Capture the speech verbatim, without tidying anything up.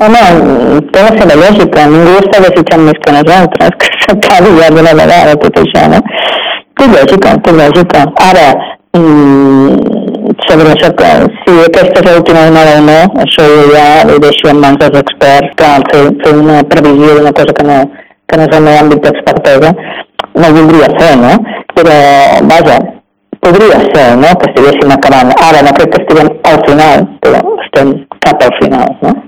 Home, té la seva lògica, ningú està desitjant més que nosaltres, que s'acabi ja d'una vegada tot això, no? Té lògica, té lògica. Ara, sobre això, que si aquesta és l'última onada o no, això ja ho deixo en mans dels experts, que fer, fer una previsió d'una cosa que no, que no és el meu àmbit d'expertesa, no ho voldria fer, no? Però, vaja, podria ser, no?, que estiguéssim acabant. Ara no crec que estiguem al final, però estem cap al final, no?